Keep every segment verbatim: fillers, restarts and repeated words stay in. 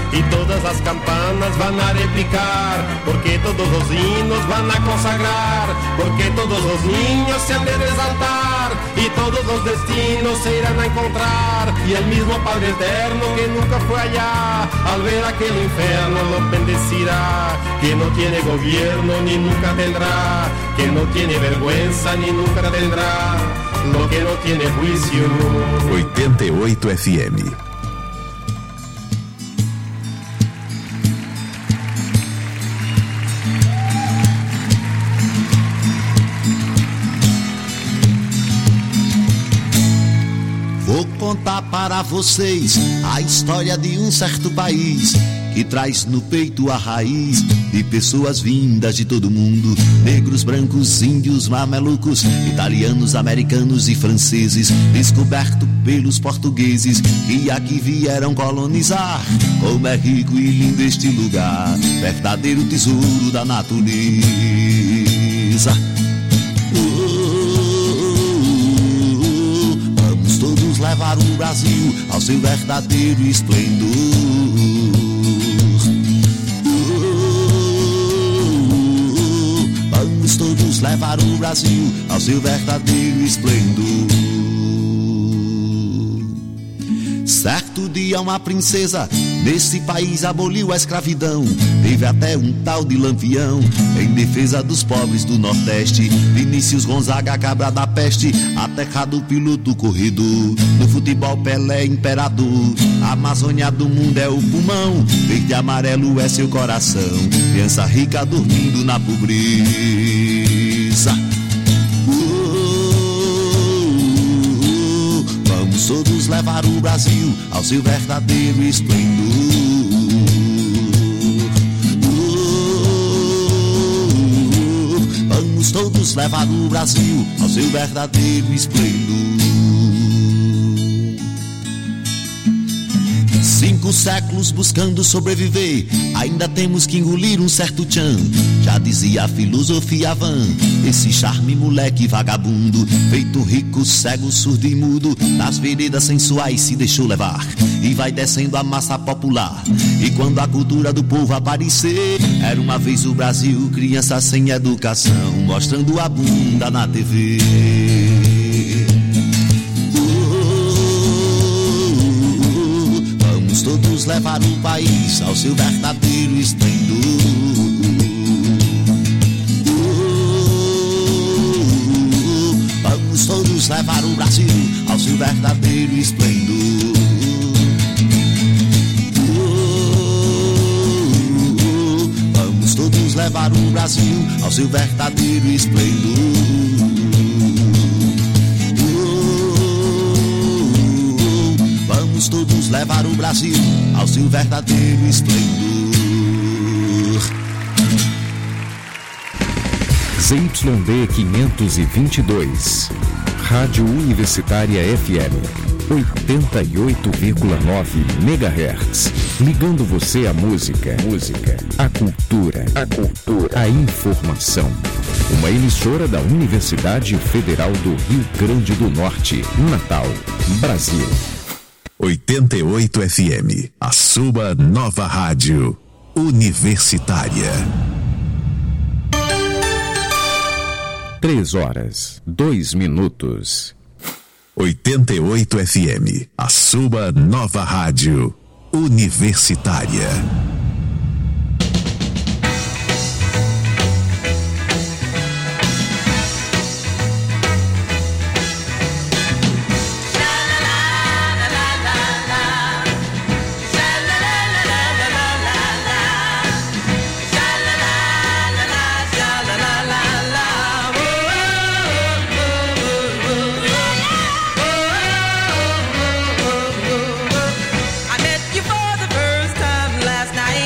y todas las campanas van a replicar, porque todos los hinos van a consagrar, porque todos los niños se han de resaltar, y todos los destinos se irán a encontrar, y el mismo Padre Eterno que nunca fue allá, al ver aquel infierno lo bendecirá, que no tiene gobierno ni nunca tendrá, que no tiene vergüenza ni nunca tendrá, lo que no tiene juicio. oitenta e oito F M. Vou contar para vocês a história de um certo país que traz no peito a raiz de pessoas vindas de todo mundo, negros, brancos, índios, mamelucos, italianos, americanos e franceses, descoberto pelos portugueses que aqui vieram colonizar. Como é rico e lindo este lugar, verdadeiro tesouro da natureza. Levar o Brasil ao seu verdadeiro esplendor. Vamos todos levar o Brasil ao seu verdadeiro esplendor. Certo dia uma princesa nesse país aboliu a escravidão. Teve até um tal de Lampião em defesa dos pobres do Nordeste. Vinícius Gonzaga, cabra da peste, atacado piloto corredor. No futebol Pelé, imperador. A Amazônia do mundo é o pulmão, verde e amarelo é seu coração. Criança rica dormindo na pobreza. Vamos todos levar o Brasil ao seu verdadeiro esplendor. Vamos todos levar o Brasil ao seu verdadeiro esplendor. Cinco séculos buscando sobreviver, ainda temos que engolir um certo tchan. Já dizia a filosofia van, esse charme moleque vagabundo, feito rico, cego, surdo e mudo, nas veredas sensuais se deixou levar, e vai descendo a massa popular. E quando a cultura do povo aparecer, era uma vez o Brasil, criança sem educação, mostrando a bunda na T V. Todos levar o país ao seu verdadeiro esplendor. Vamos todos levar o Brasil ao seu verdadeiro esplendor. Vamos todos levar o Brasil ao seu verdadeiro esplendor. Todos levar o Brasil ao seu verdadeiro esplendor. Z Y D quinhentos e vinte e dois, Rádio Universitária F M, oitenta e oito vírgula nove megahertz, ligando você à música, música, à cultura, a cultura, a informação. Uma emissora da Universidade Federal do Rio Grande do Norte, Natal, Brasil. oitenta e oito F M, a sua nova rádio universitária. Três horas, dois minutos. oitenta e oito F M, a sua nova rádio universitária. I met you for the first time last night.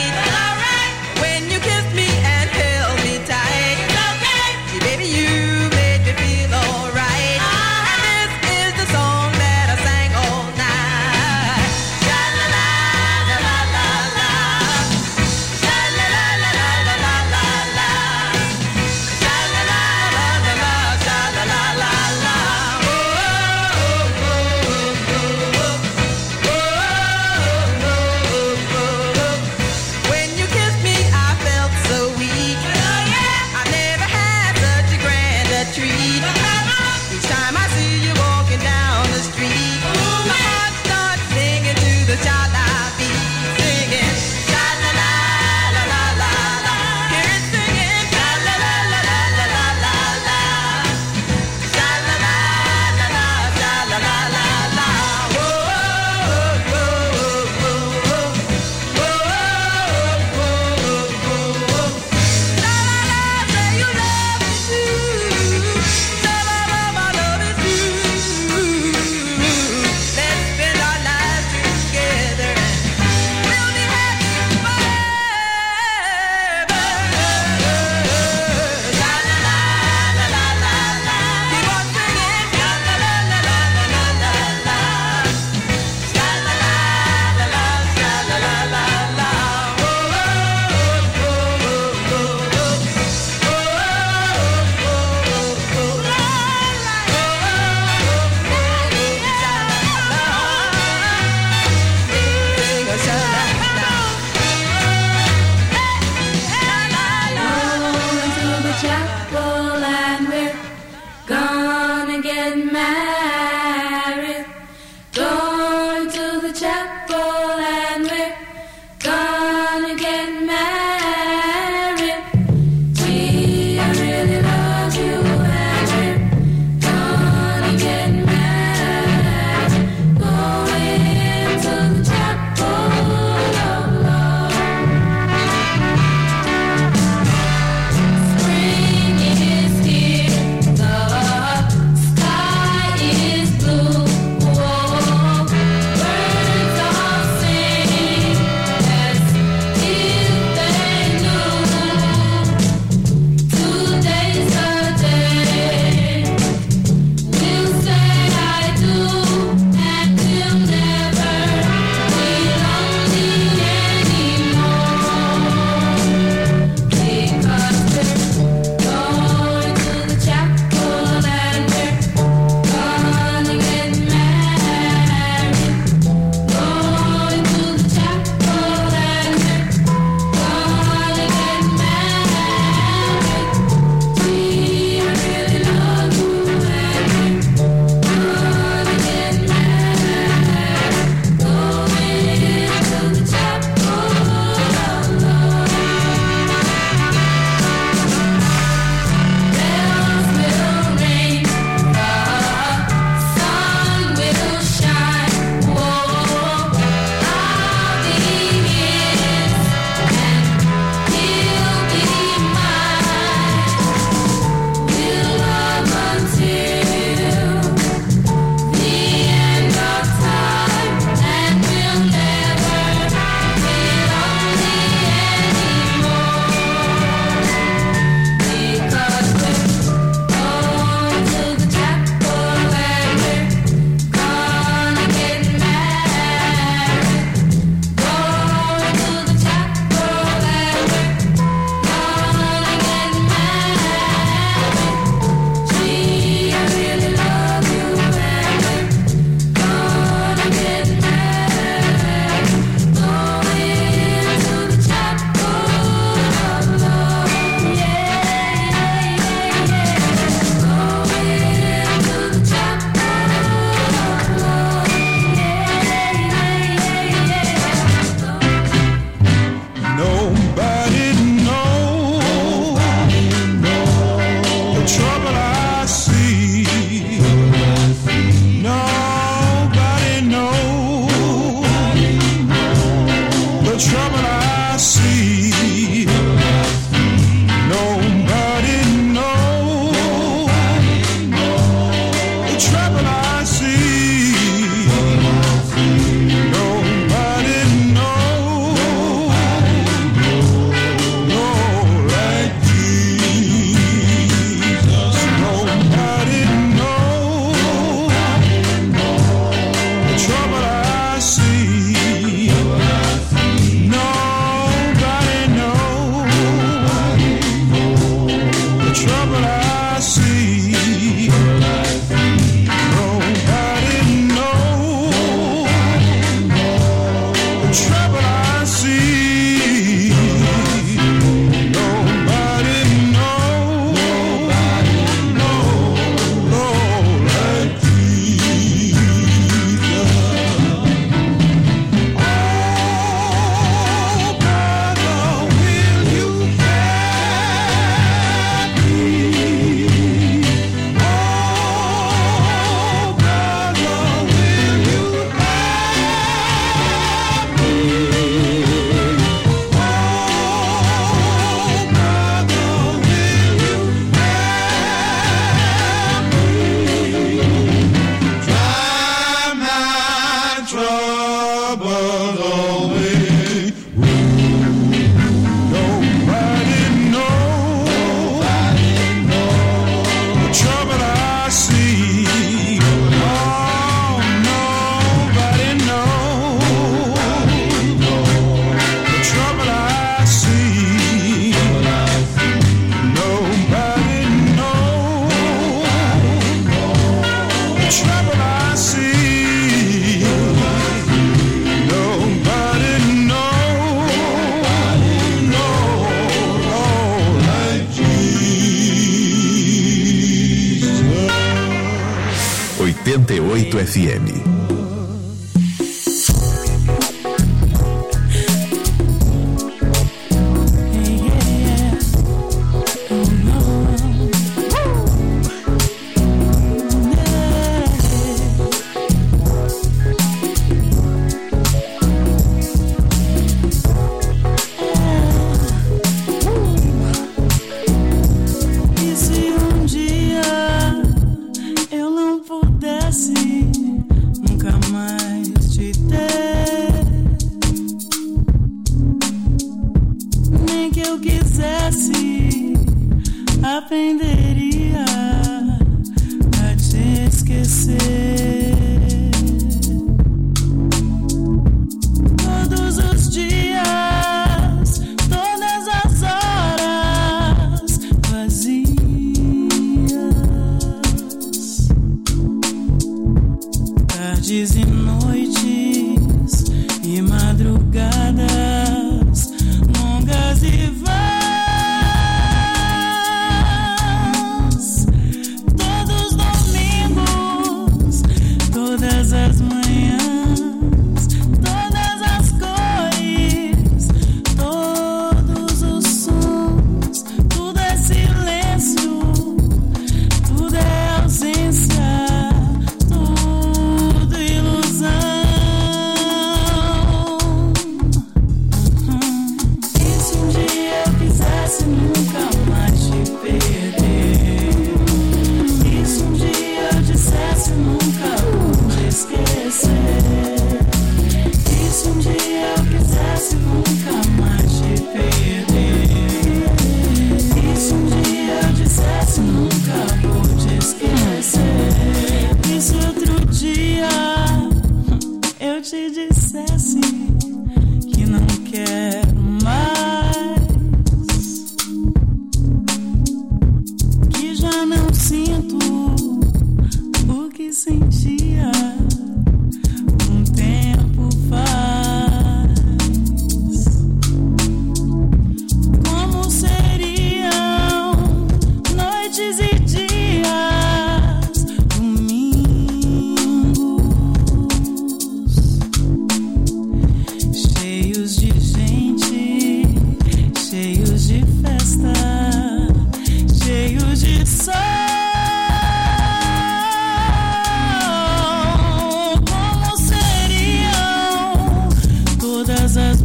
oitenta e oito F M.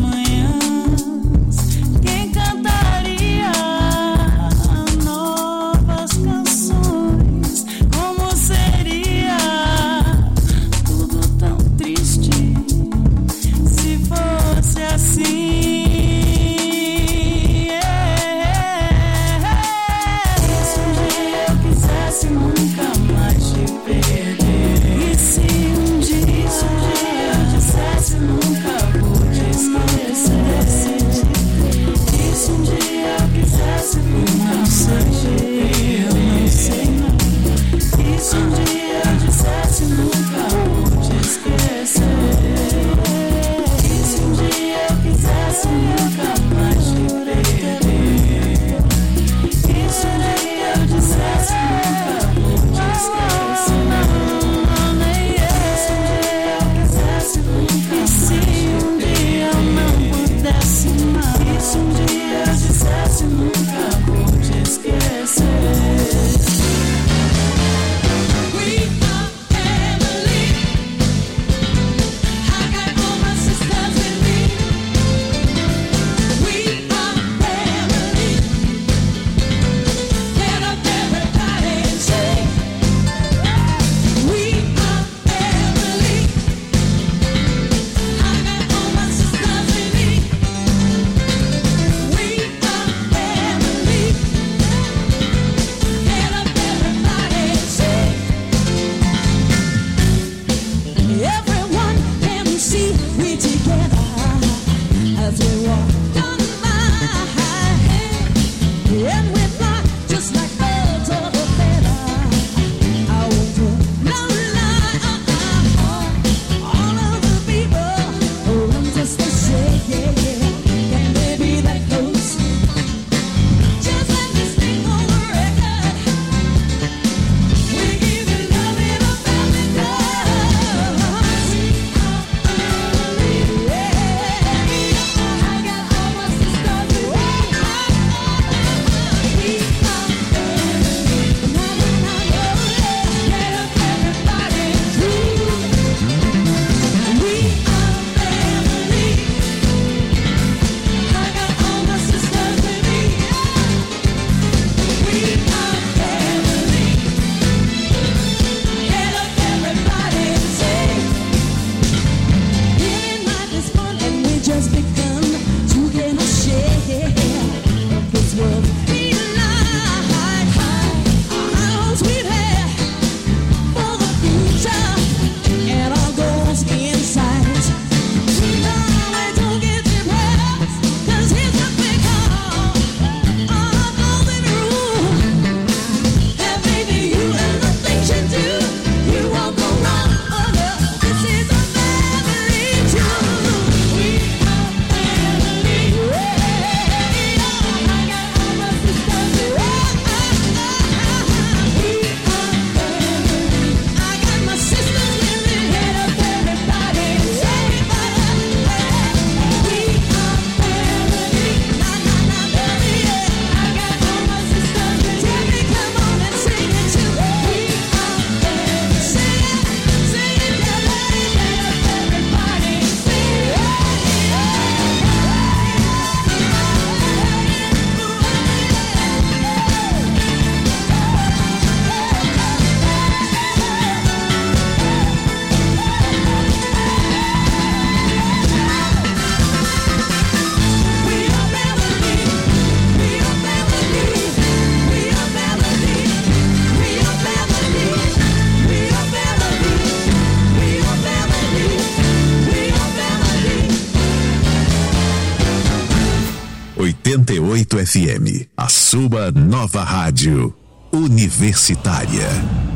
oitenta e oito F M, a sua nova rádio universitária.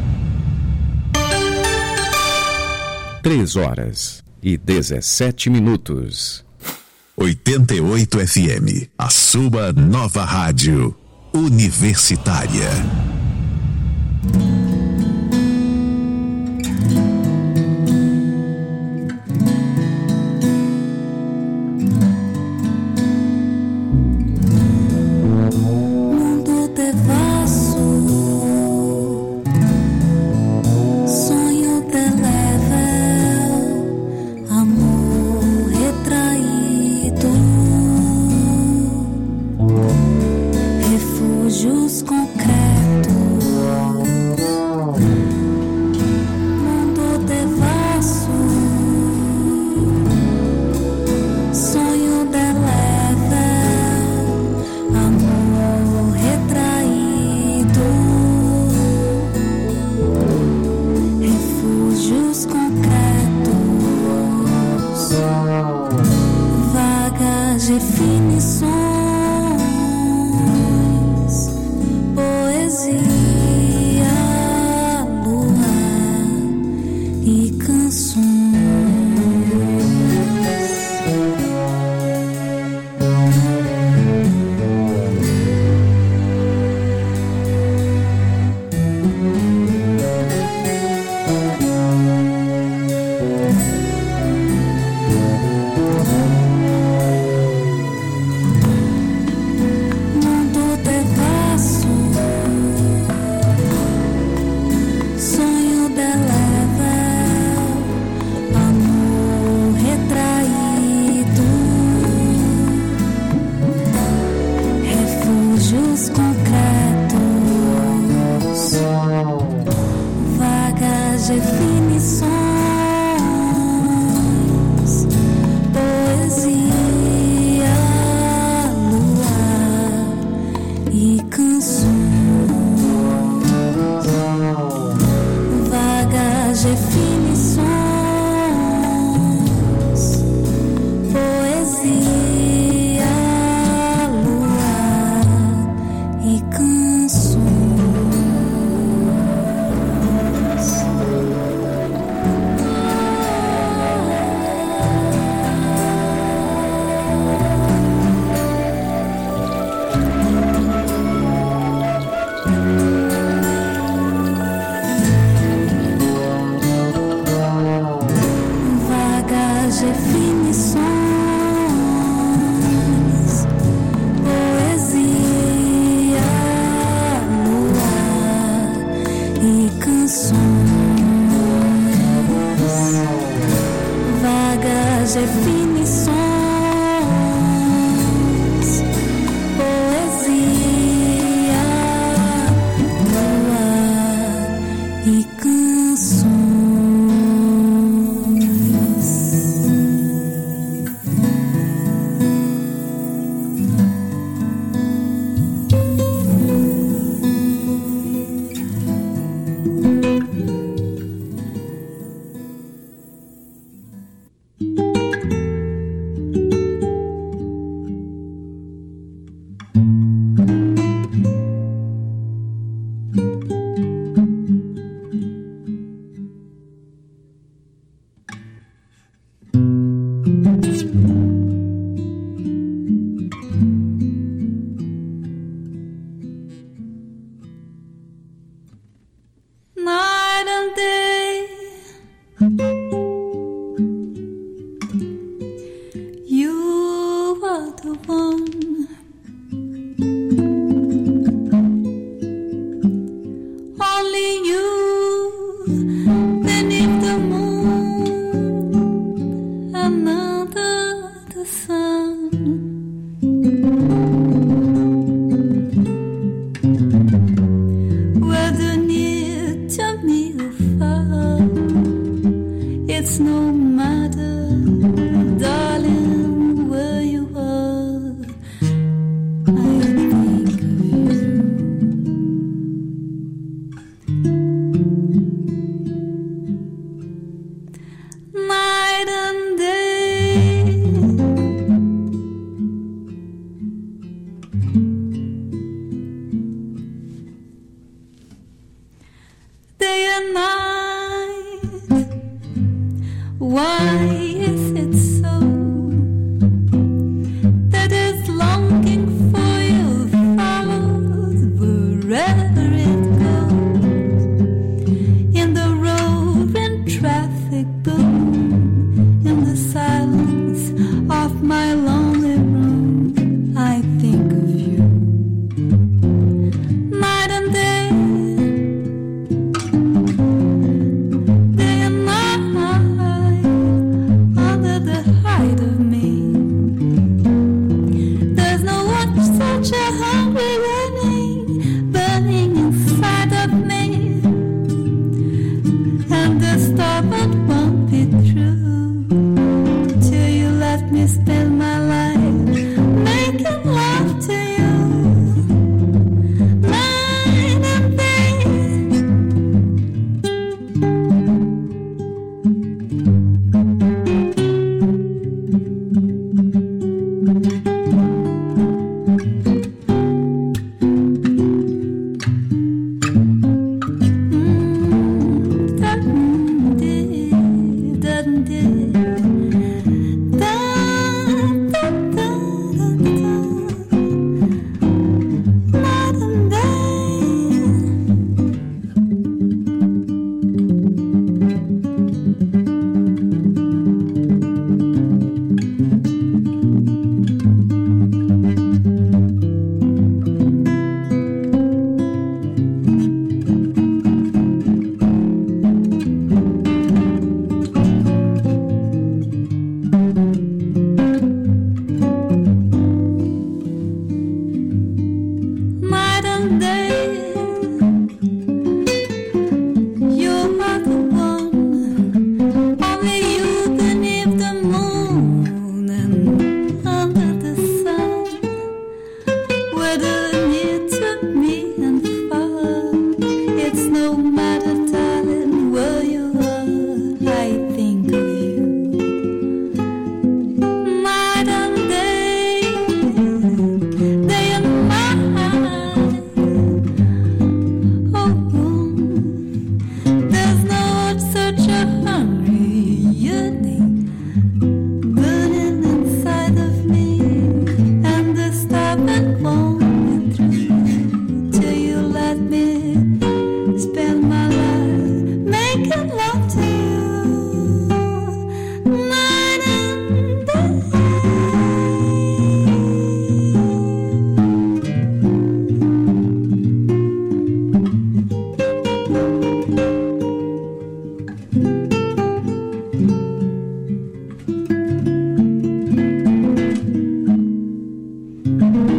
Três horas e dezessete minutos. oitenta e oito F M, a sua nova rádio universitária. Amor retraído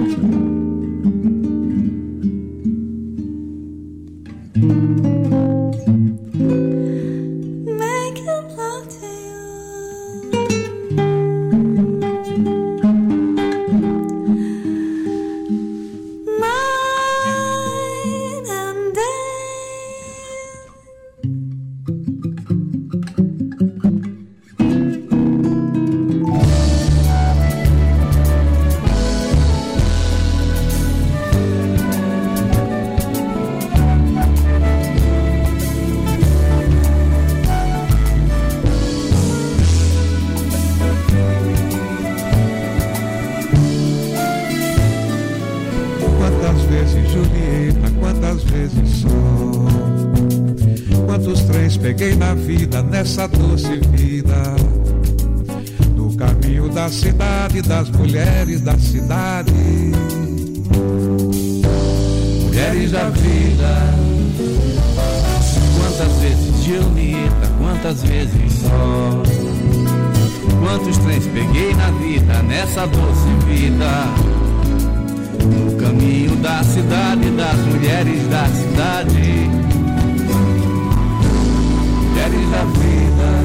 Nessa doce vida, no caminho da cidade, das mulheres da cidade, mulheres da vida. Quantas vezes Julieta, quantas vezes só, quantos trens peguei na vida, nessa doce vida, no caminho da cidade, das mulheres da cidade, mulheres da vida.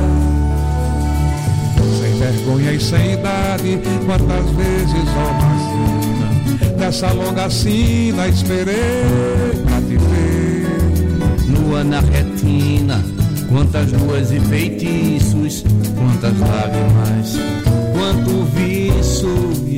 Sem vergonha e sem idade, quantas vezes, ó Marcina, nessa longa sina esperei pra te ver. Nua na retina, quantas luas e feitiços, quantas lágrimas, quanto vício.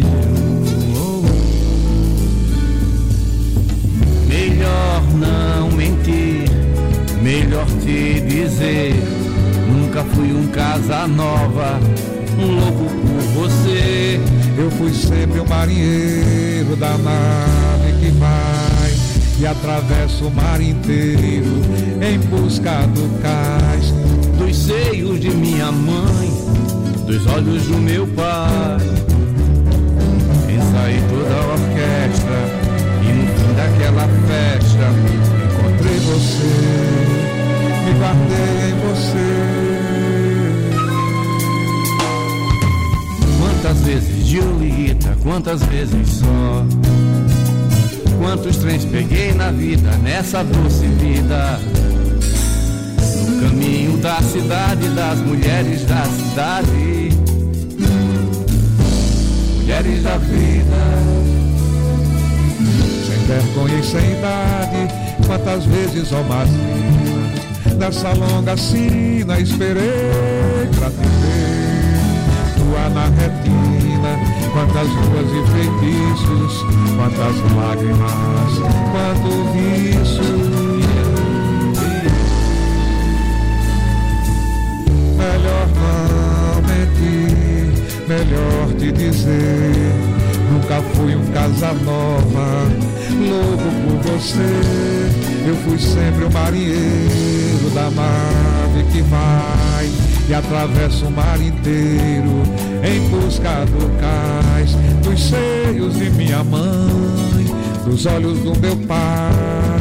Melhor não mentir, melhor te dizer, nunca fui um Casanova, um louco por você. Eu fui sempre o marinheiro da nave que vai e atravessa o mar inteiro em busca do cais, dos seios de minha mãe, dos olhos do meu pai. Ensaiei toda a orquestra e no fim daquela festa encontrei você, me guardei em você. Quantas vezes Julieta, quantas vezes só, quantos trens peguei na vida, nessa doce vida, no caminho da cidade, das mulheres da cidade, mulheres da vida. Sem vergonha e sem idade, quantas vezes, ó Marcina, nessa longa sina esperei pra te ver. Tua na retina, quantas ruas e feitiços, quantas lágrimas, quanto vício. Melhor não mentir, melhor te dizer, nunca fui um Casanova, louco por você. Eu fui sempre o marinheiro da nave que vai e atravessa o mar inteiro em busca do cais, dos seios de minha mãe, dos olhos do meu pai.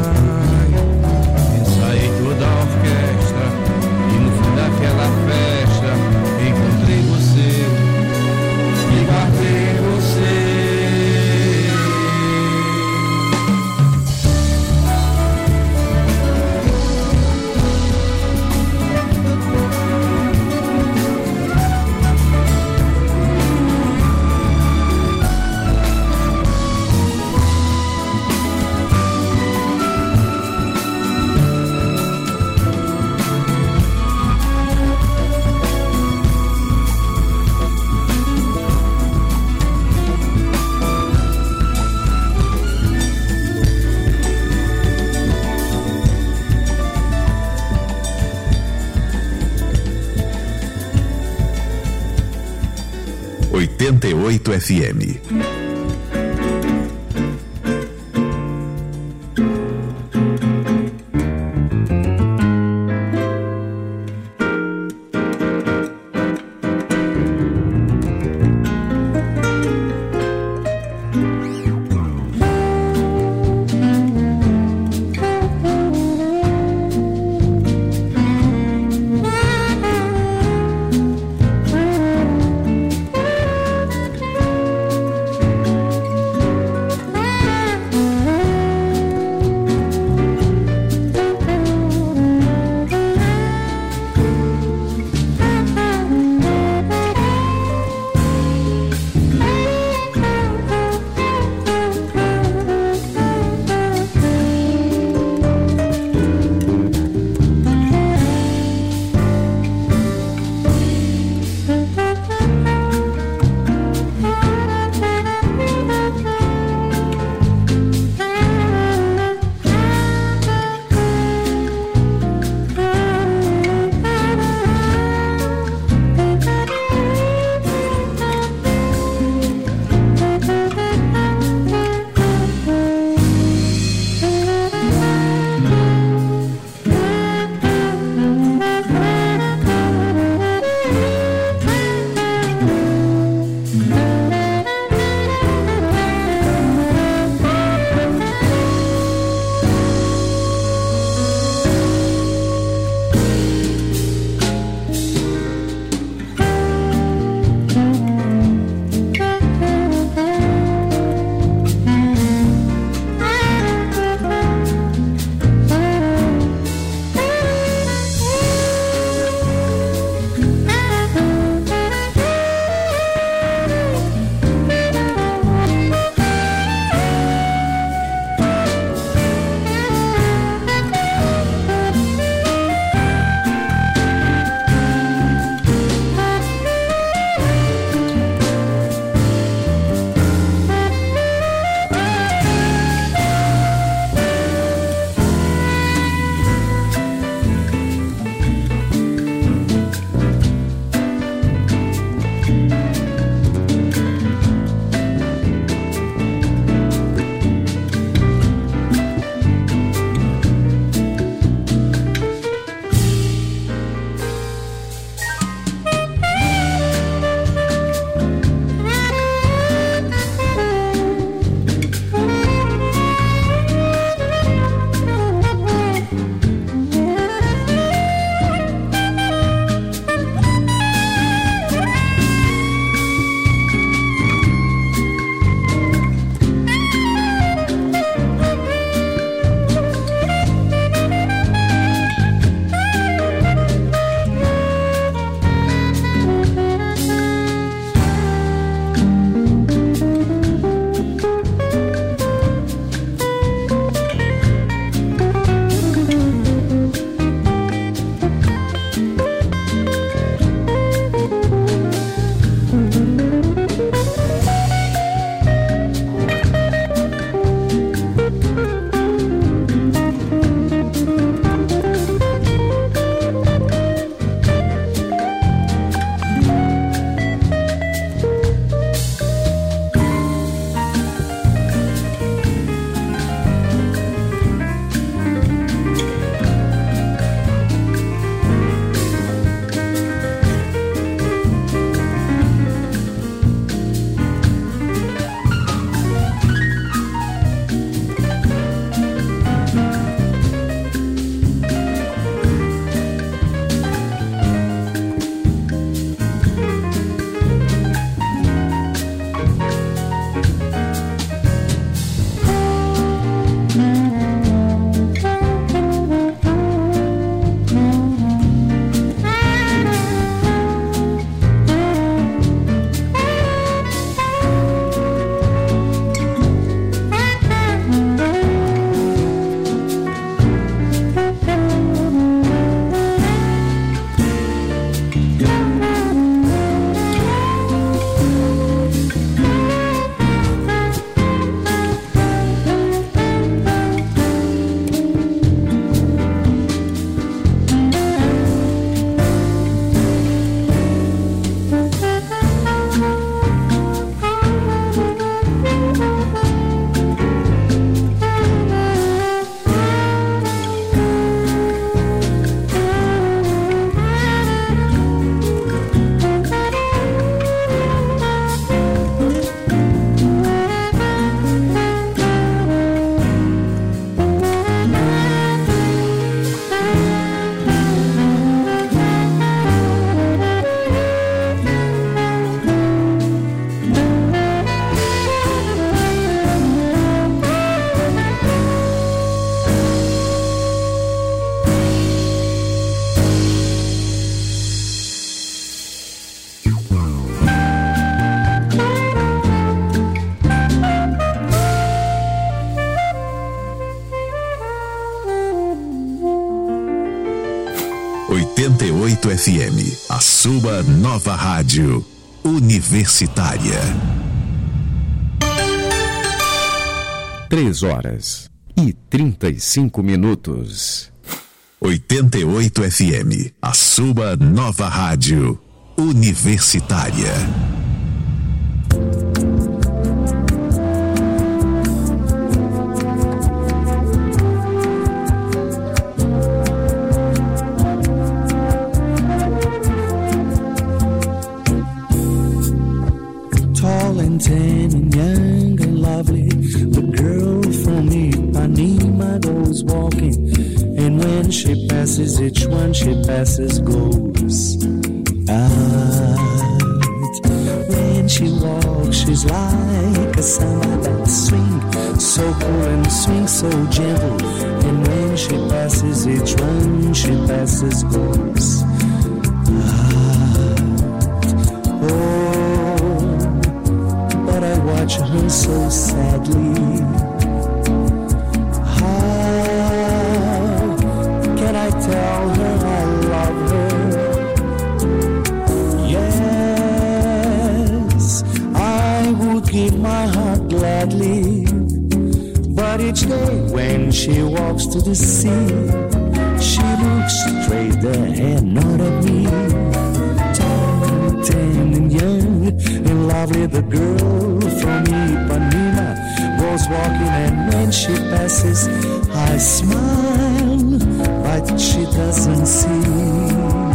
Ensaiei toda a orquestra e no fim daquela festa encontrei você, me guardei em você. oitenta e oito F M. oito F M, a sua nova rádio universitária. Três horas e trinta e cinco minutos. oitenta e oito F M, a sua nova rádio universitária. Tall and tan and young and lovely, the girl from Ipanema goes walking, and when she passes, each one she passes goes out. When she walks, she's like a samba that swing, so cool and swing so gentle, and when she passes, each one she passes goes out. Oh, but I watch her so sadly. How can I tell her I love her? Yes, I would give my heart gladly, but each day when she walks to the sea, she looks straight ahead, not at me. Tall, tan and young and lovely, the girl from Ipanema goes walking, and when she passes, I smile, but she doesn't see.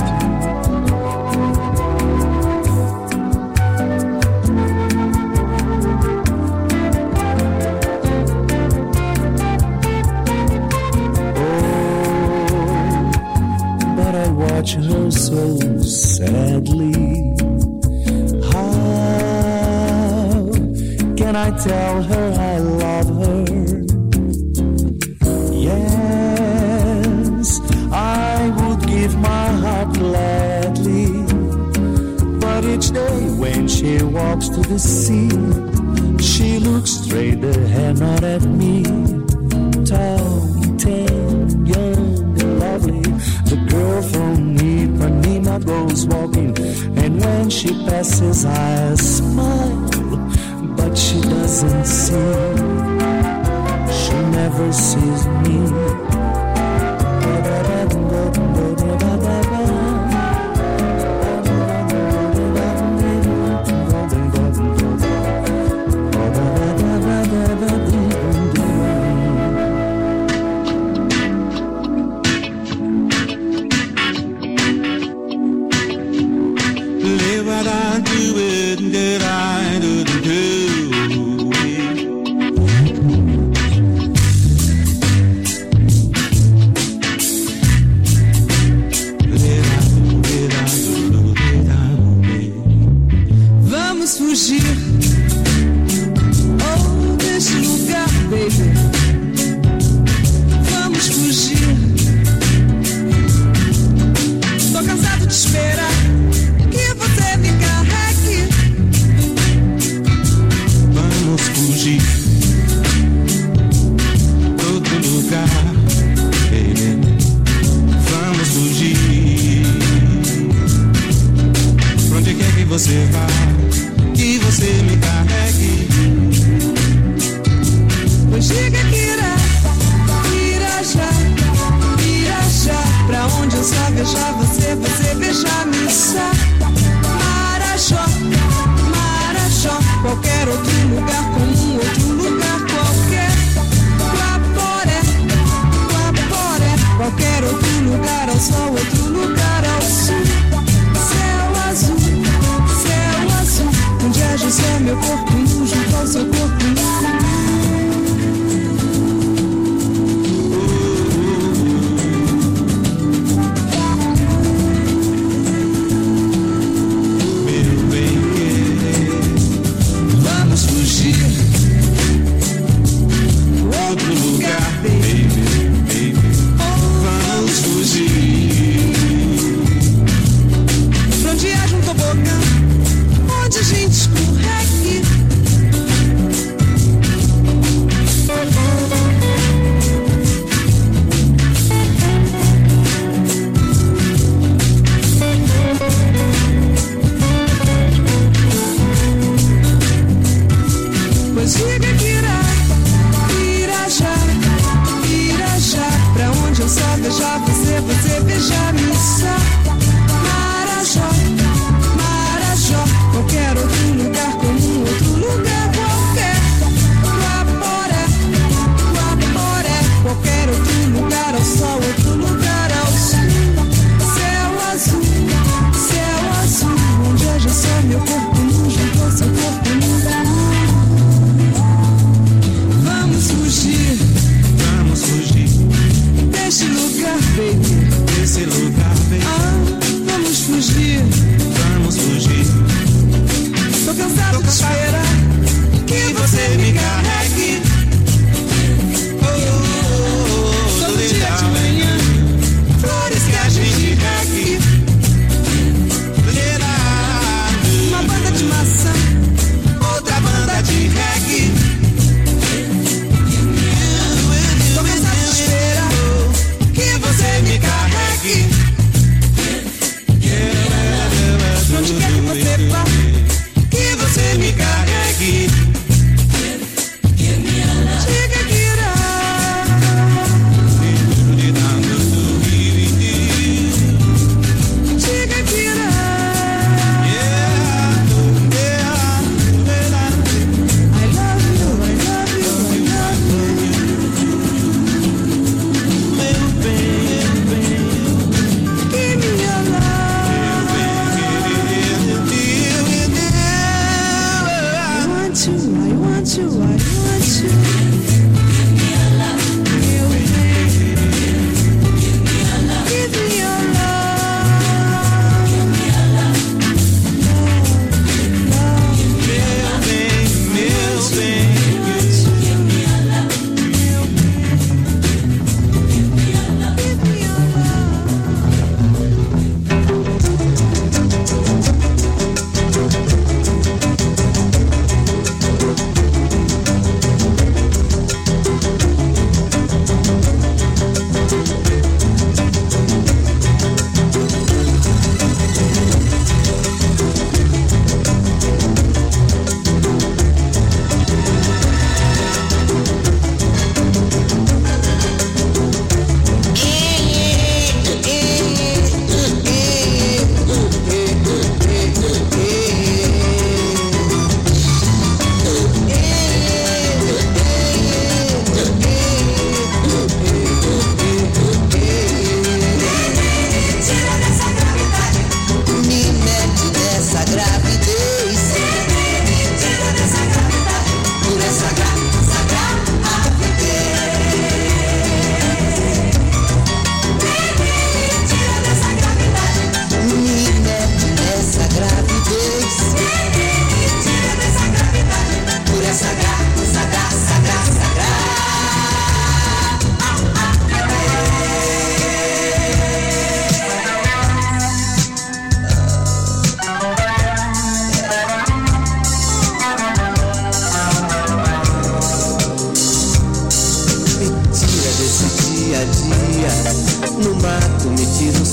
Watch her so sadly. How can I tell her I love her? Yes, I would give my heart gladly, but each day when she walks to the sea, she looks straight ahead, not at me. Tall, tan, young and lovely, the girl from Ipanema goes walking, and when she passes I smile, but she doesn't see. She never sees me.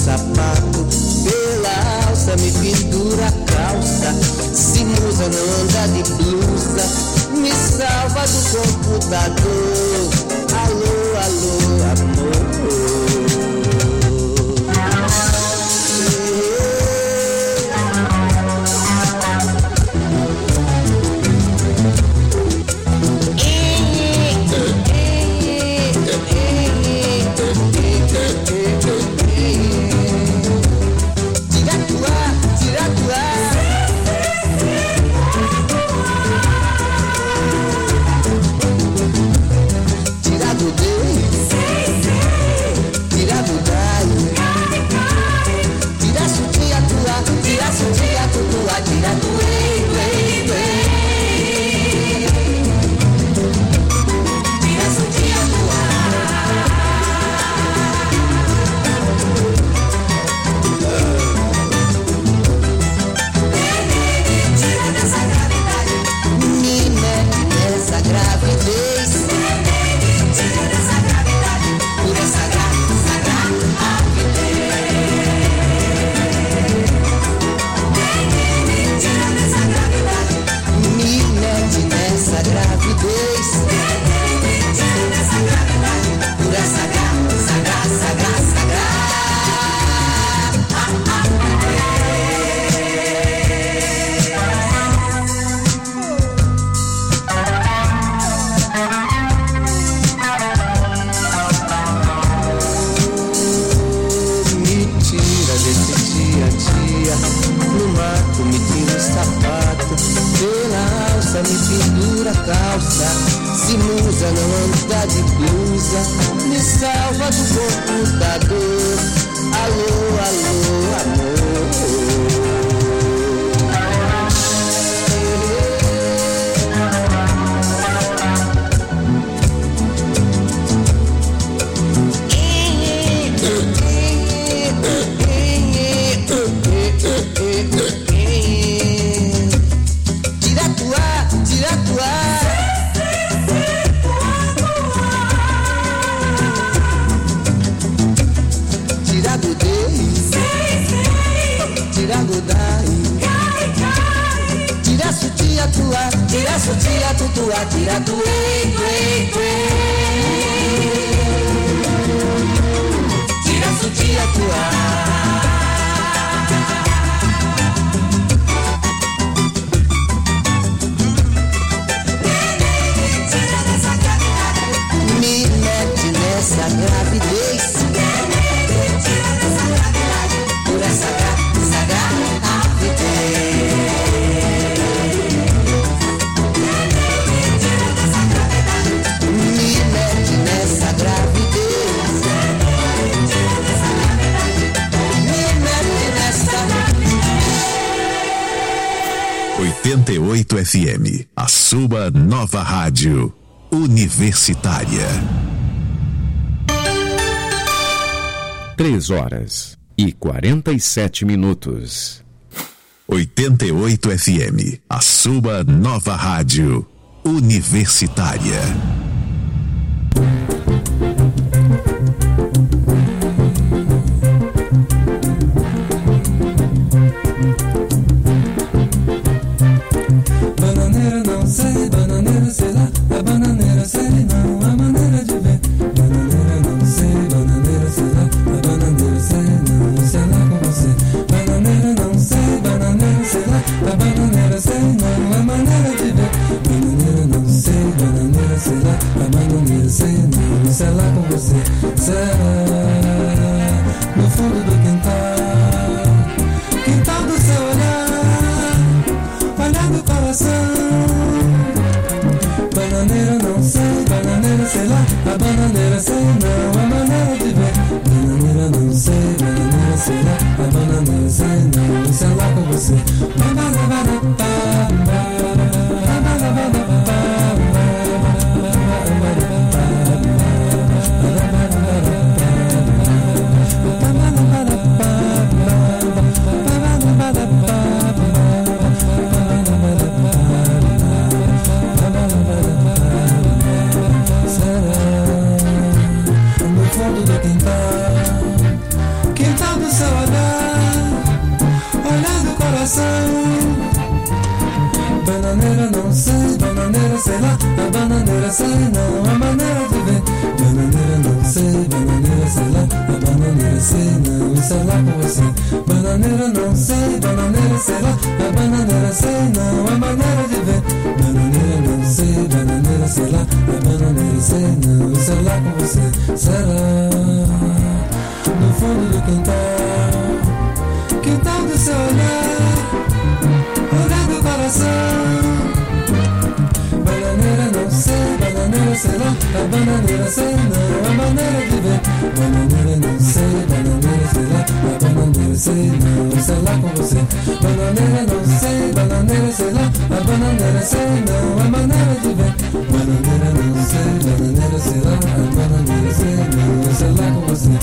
sapato, pela alça me pendura a calça. Se musa não anda de blusa, me salva do computador. Alô, alô, amor. oitenta e oito F M, a sua nova rádio universitária. Três horas e quarenta e sete minutos. oitenta e oito F M, a sua nova rádio universitária. Bananeira não sei, bananeira sei lá, a bananeira sei não, a maneira de ver. Bananeira não sei, bananeira sei lá, a bananeira sei não, sei lá com você. Bananeira não sei, bananeira sei lá, a bananeira sei não, a maneira de ver. Bananeira não sei, bananeira sei lá, a bananeira sei não, sei lá com você. Será no fundo do quintal, quintal do seu olhar, olhar do coração. Bananeira não sei, bananeira sei lá, a bananeira sei não, a maneira de ver. Bananeira não sei, bananeira sei lá, a bananeira sei não, sei lá com você. Bye. sei não, a maneira de ver. Bananeira não sei, bananeira sei lá, a bananeira sei não, isso é lá com você. Bananeira não sei, bananeira sei lá, a bananeira sei não, a maneira de ver. Bananeira não sei, bananeira sei lá, a bananeira sei não, isso é lá com você. Será no fundo do quintal, quintal do seu olhar, olhar do coração. Bananeira não sei, bananeira sei lá, a bananeira sei não, a maneira de ver. Bananeira não sei, bananeira sei lá, a bananeira sei não, sei lá com você. Bananeira não sei, bananeira sei lá, a bananeira sei não, a maneira de ver. Bananeira não sei, bananeira sei lá, a bananeira sei não, sei lá com você.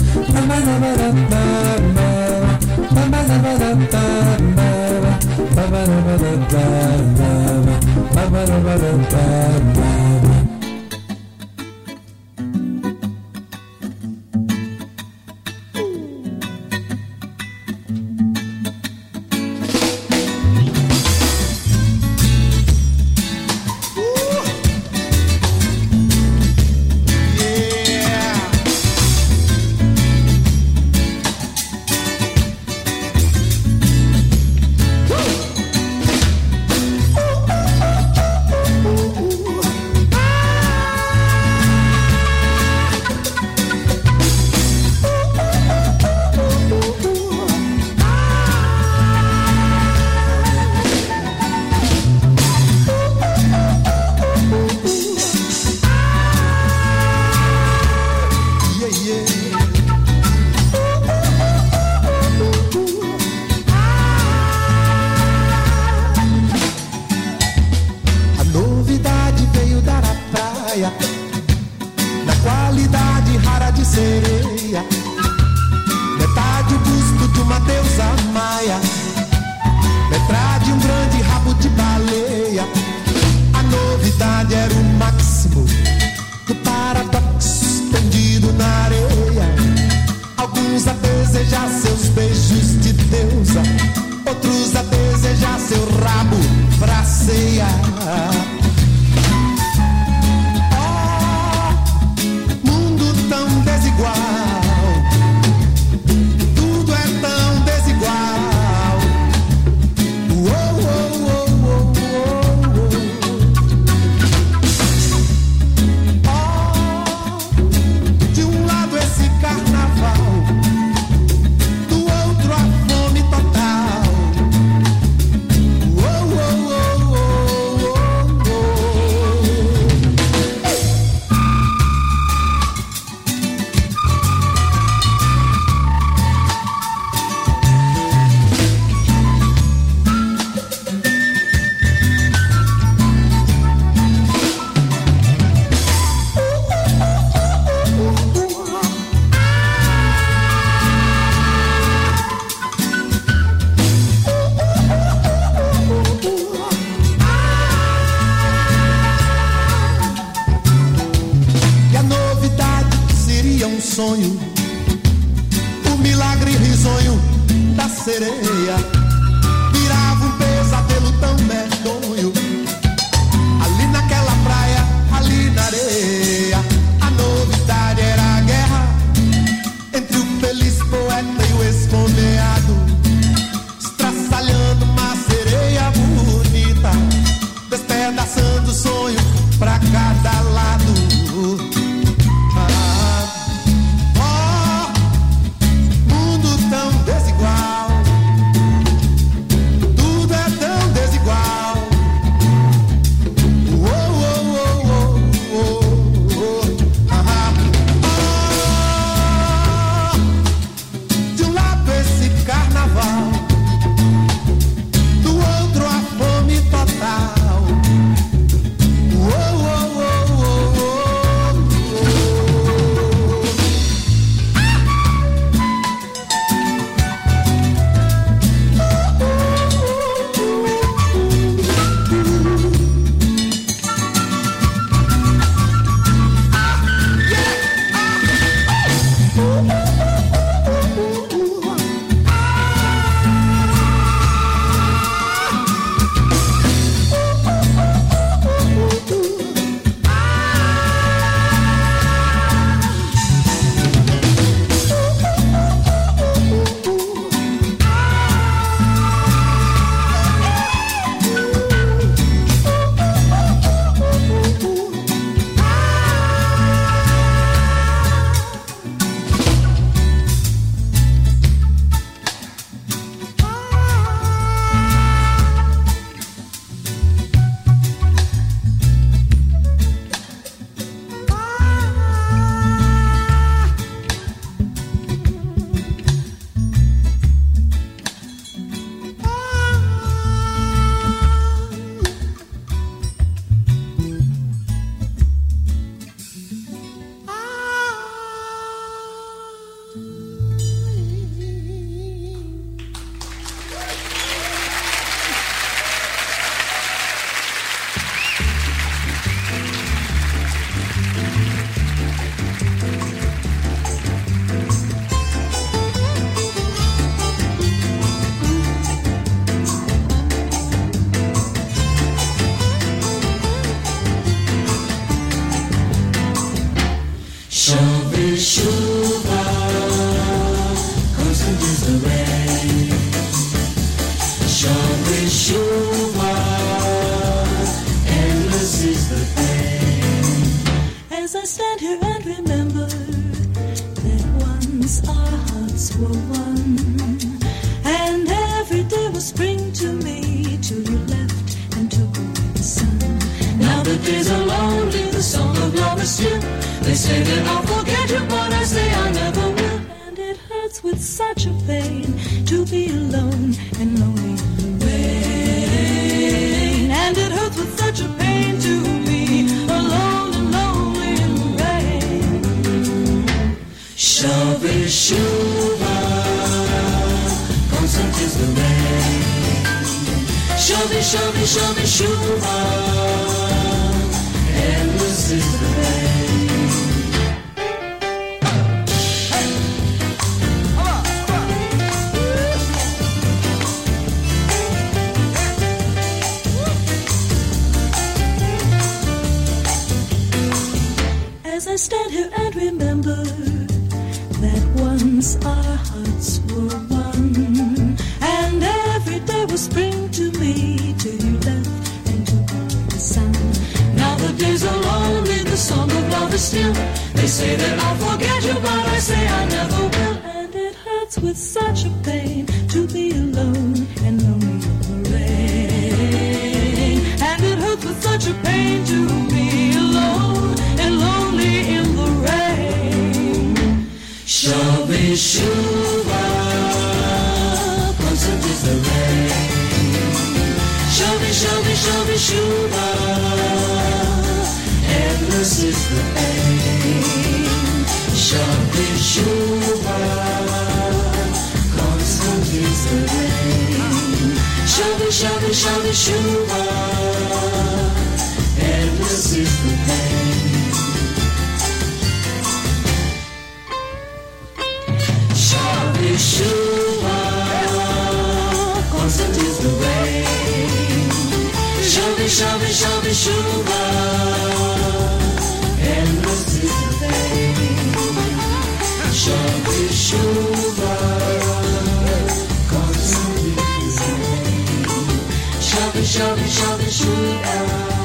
Chove chuva, constant is the rain. Chove chuva, endless is the pain. As I stand here and remember that once our hearts were one, and every day was spring to me till you left and took away the sun. Now the days are lonely, the song of love is still. They say that I'll forget you, but I say I never will. And it hurts with such a pain to be alone and lonely in the rain. And it hurts with such a pain to be alone and lonely in the rain. Chove chuva, constant is the rain. Chove, chove, chove chuva, endless is the rain. As I stand here and remember that once our hearts were one, and every day was spring to me till you left and took away the sun. Now the days are lonely, the song of love is still. They say that I'll forget you, but I say I never will. And it hurts with such a pain to be alone and lonely in the rain. And it hurts with such a pain to be alone and lonely in the rain. Chove chuva, constant is the rain. Chove, chove, chove chuva, endless is the pain. Chove chuva, constant is the rain. Chove, chove, chove chuva, endless is the pain. Chove chuva, constant is the rain. Chove, chove, chove chuva, endless is the pain. Chove chuva, constant is the rain. Chove, chove, chove chuva.